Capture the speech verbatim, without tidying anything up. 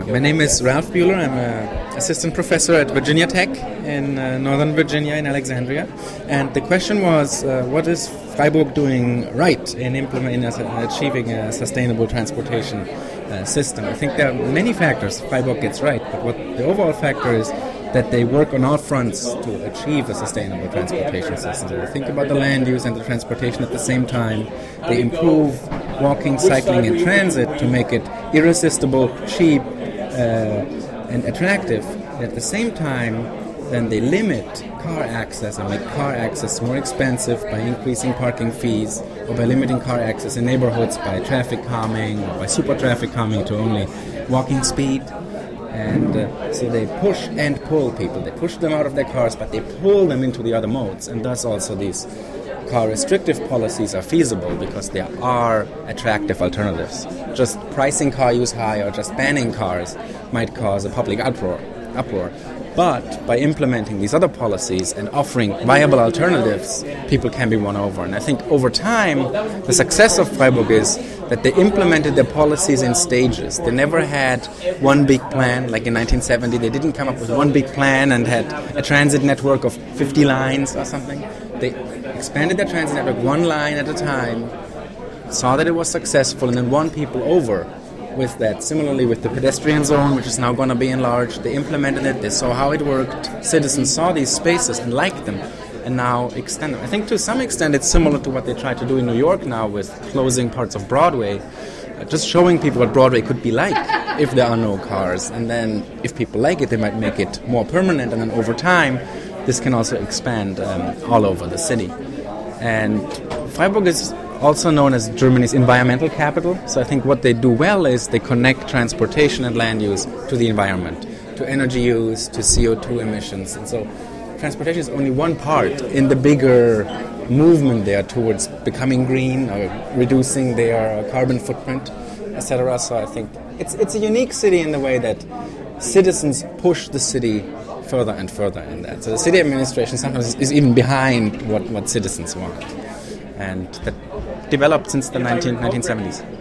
My name is Ralph Bueller. I'm an assistant professor at Virginia Tech in uh, Northern Virginia in Alexandria. And the question was, uh, what is Freiburg doing right in implementing, uh, achieving a sustainable transportation uh, system? I think there are many factors Freiburg gets right, but what the overall factor is that they work on all fronts to achieve a sustainable transportation system. So they think about the land use and the transportation at the same time. They improve walking, cycling, and transit to make it irresistible, cheap, uh, and attractive. At the same time, then they limit car access and make car access more expensive by increasing parking fees or by limiting car access in neighborhoods by traffic calming or by super traffic calming to only walking speed. And uh, so they push and pull people. They push them out of their cars, but they pull them into the other modes. And thus also these car restrictive policies are feasible because there are attractive alternatives. Just pricing car use high or just banning cars might cause a public uproar. uproar. But by implementing these other policies and offering viable alternatives, people can be won over. And I think over time, the success of Freiburg is that they implemented their policies in stages. They never had one big plan, like in nineteen seventy. They didn't come up with one big plan and had a transit network of fifty lines or something. They expanded their transit network one line at a time, saw that it was successful, and then won people over with that. Similarly with the pedestrian zone, which is now going to be enlarged, they implemented it, they saw how it worked, citizens saw these spaces and liked them, and now extend them. I think to some extent it's similar to what they try to do in New York now with closing parts of Broadway, uh, just showing people what Broadway could be like if there are no cars, and then if people like it, they might make it more permanent, and then over time this can also expand um, all over the city. And Freiburg is also known as Germany's environmental capital. So I think what they do well is they connect transportation and land use to the environment, to energy use, to C O two emissions. And so transportation is only one part in the bigger movement there towards becoming green or reducing their carbon footprint, et cetera. So I think it's it's a unique city in the way that citizens push the city further and further in that. So the city administration sometimes is even behind what, what citizens want. And that developed since the nineteen, nineteen seventies.